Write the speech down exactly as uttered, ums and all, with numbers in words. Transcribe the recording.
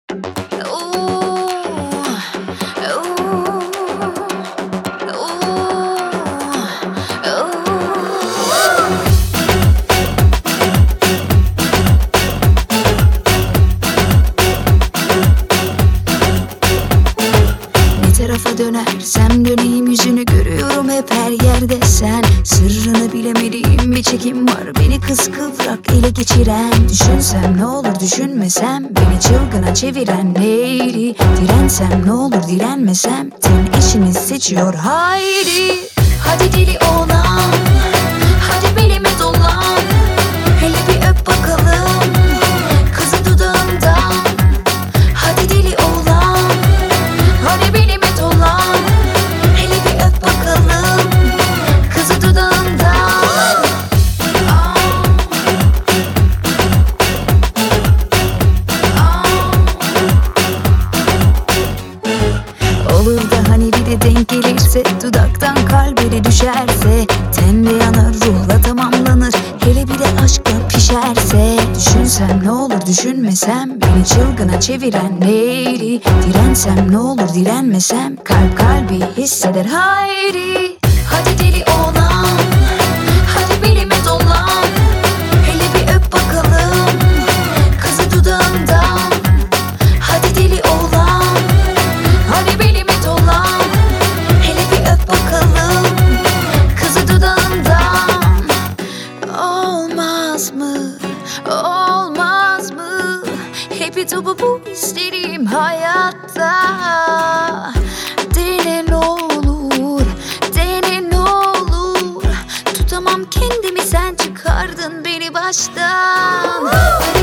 Tarafa dönersem döneyim, yüzünü görüyorum hep her yerde sen. Sırrını bilemediğim bir çekim var, beni kıskıvrak ele geçiren. Düşünsem ne olur, düşünmesem beni çılgına çeviren lady. Dirensem ne olur, direnmesem ten eşini seçiyor haydi. Hadi deli oğlan, hadi belime dolan, hele bir öp bakalım kızı dudağından. Hadi deli oğlan, hadi belime dolan, hele bir öp bakalım kızı dudağından. Ah. Ah. Olur da hani bir de denk gelirse, dudaktan kalbine düşerse, tenle yanar ruhla tamamlanır, hele bir de aşkla pişerse. Düşünsem ne olur, düşünmesem beni çılgına çeviren lady. Dirensem ne olur, direnmesem kalp kalbi hisseder haydi. Hadi deli oğlan, hadi belime dolan, hele bir öp bakalım kızı dudağından. Hadi deli oğlan, hadi belime dolan, hele bir öp bakalım kızı dudağından. Olmaz mı, olmaz mı? Hep topu bu isterim hayatta. Dene ne olur, dene ne olur. Tutamam kendimi, sen çıkardın beni baştan.